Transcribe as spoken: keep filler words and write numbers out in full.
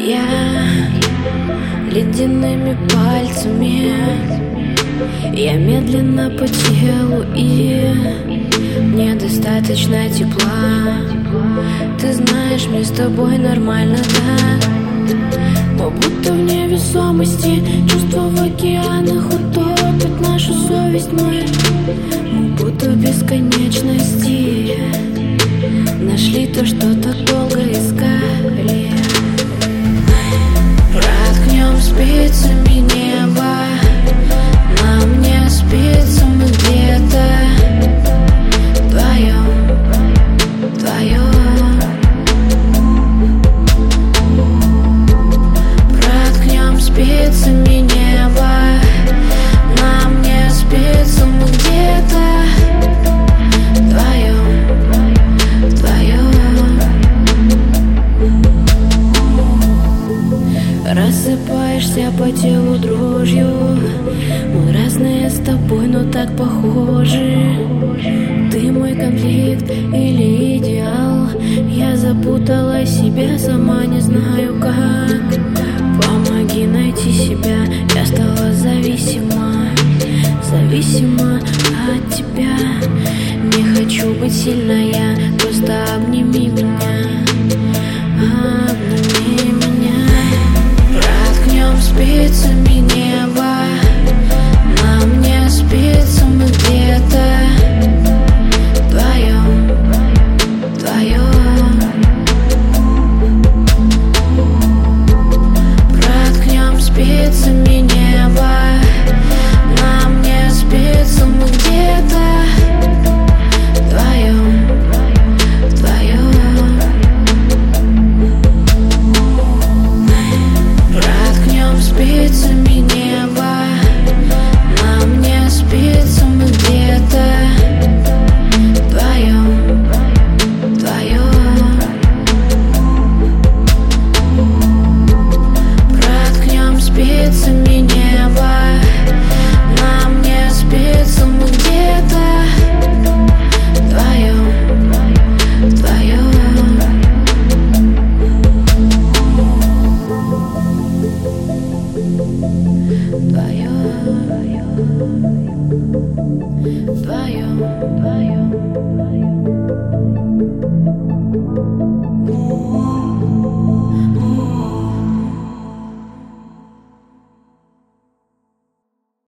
Я ледяными пальцами, я медленно по телу, и мне достаточно тепла. Ты знаешь, мне с тобой нормально, да? Но будто в невесомости, чувства в океанах утопят нашу совесть. Мы, мы будто в бесконечности нашли то, что так долго искали. Проткнем спицами небо, нам не спится, мы где-то вдвоем, вдвоем. Проткнем спицами небо, нам не спится, мы где-то вдвоем, вдвоем. Рассыпаешься по телу дрожью. Мы разные с тобой, но так похожи. Ты мой конфликт или идеал. Я запутала себя, сама не знаю как. Помоги найти себя, я стала зависима, зависима от тебя. Не хочу быть сильная, просто обними меня.